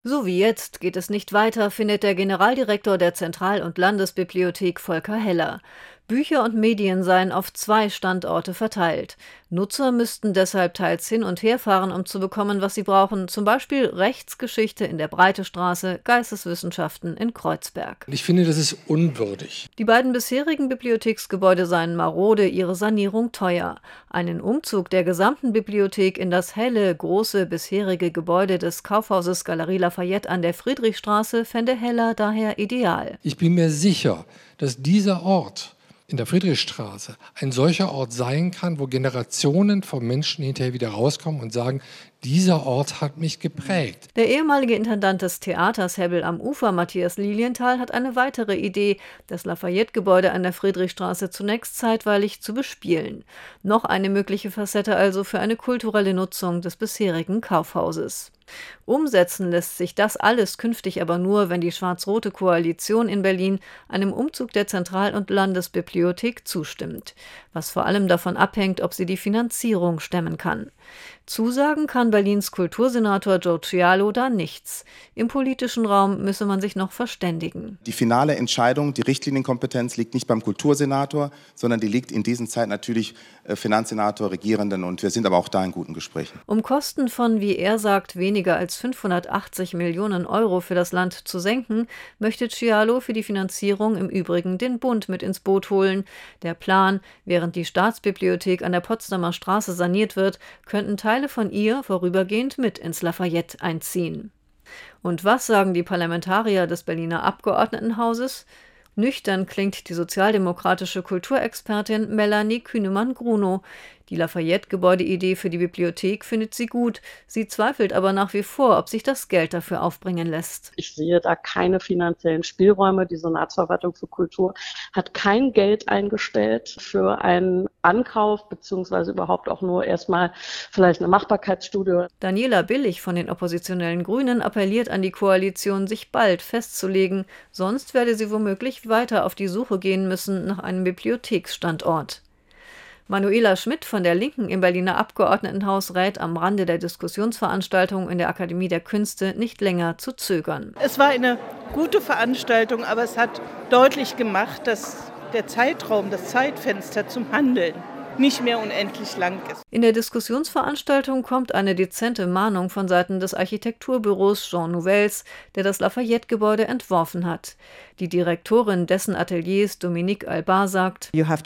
So wie jetzt geht es nicht weiter, findet der Generaldirektor der Zentral- und Landesbibliothek Volker Heller. Bücher und Medien seien auf 2 Standorte verteilt. Nutzer müssten deshalb teils hin und her fahren, um zu bekommen, was sie brauchen, zum Beispiel Rechtsgeschichte in der Breitestraße, Geisteswissenschaften in Kreuzberg. Ich finde, das ist unwürdig. Die beiden bisherigen Bibliotheksgebäude seien marode, ihre Sanierung teuer. Einen Umzug der gesamten Bibliothek in das helle, große bisherige Gebäude des Kaufhauses Galerie Lafayette an der Friedrichstraße fände Heller daher ideal. Ich bin mir sicher, dass dieser Ort in der Friedrichstraße ein solcher Ort sein kann, wo Generationen von Menschen hinterher wieder rauskommen und sagen, dieser Ort hat mich geprägt. Der ehemalige Intendant des Theaters Hebbel am Ufer, Matthias Lilienthal, hat eine weitere Idee, das Lafayette-Gebäude an der Friedrichstraße zunächst zeitweilig zu bespielen. Noch eine mögliche Facette also für eine kulturelle Nutzung des bisherigen Kaufhauses. Umsetzen lässt sich das alles künftig aber nur, wenn die schwarz-rote Koalition in Berlin einem Umzug der Zentral- und Landesbibliothek zustimmt. Was vor allem davon abhängt, ob sie die Finanzierung stemmen kann. Zusagen kann Berlins Kultursenator Joe Cialo da nichts. Im politischen Raum müsse man sich noch verständigen. Die finale Entscheidung, die Richtlinienkompetenz liegt nicht beim Kultursenator, sondern die liegt in diesen Zeit natürlich Finanzsenator, Regierenden, und wir sind aber auch da in guten Gesprächen. Um Kosten von, wie er sagt, weniger als 580 Millionen Euro für das Land zu senken, möchte Cialo für die Finanzierung im Übrigen den Bund mit ins Boot holen. Der Plan: während die Staatsbibliothek an der Potsdamer Straße saniert wird, könnten Teile von ihr vorübergehend mit ins Lafayette einziehen. Und was sagen die Parlamentarier des Berliner Abgeordnetenhauses? Nüchtern klingt die sozialdemokratische Kulturexpertin Melanie Kühnemann-Grunow. Die Lafayette-Gebäudeidee für die Bibliothek findet sie gut. Sie zweifelt aber nach wie vor, ob sich das Geld dafür aufbringen lässt. Ich sehe da keine finanziellen Spielräume. Die Senatsverwaltung für Kultur hat kein Geld eingestellt für einen Ankauf, beziehungsweise überhaupt auch nur erstmal vielleicht eine Machbarkeitsstudie. Daniela Billig von den oppositionellen Grünen appelliert an die Koalition, sich bald festzulegen. Sonst werde sie womöglich weiter auf die Suche gehen müssen nach einem Bibliotheksstandort. Manuela Schmidt von der Linken im Berliner Abgeordnetenhaus rät am Rande der Diskussionsveranstaltung in der Akademie der Künste nicht länger zu zögern. Es war eine gute Veranstaltung, aber es hat deutlich gemacht, dass der Zeitraum, das Zeitfenster zum Handeln nicht mehr unendlich lang ist. In der Diskussionsveranstaltung kommt eine dezente Mahnung von Seiten des Architekturbüros Jean Nouvelles, der das Lafayette-Gebäude entworfen hat. Die Direktorin dessen Ateliers, Dominique Albar, sagt: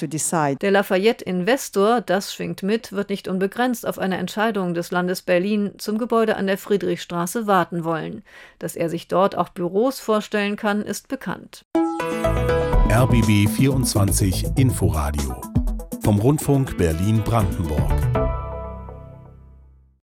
Der Lafayette-Investor, das schwingt mit, wird nicht unbegrenzt auf eine Entscheidung des Landes Berlin zum Gebäude an der Friedrichstraße warten wollen. Dass er sich dort auch Büros vorstellen kann, ist bekannt. RBB 24 Inforadio vom Rundfunk Berlin-Brandenburg.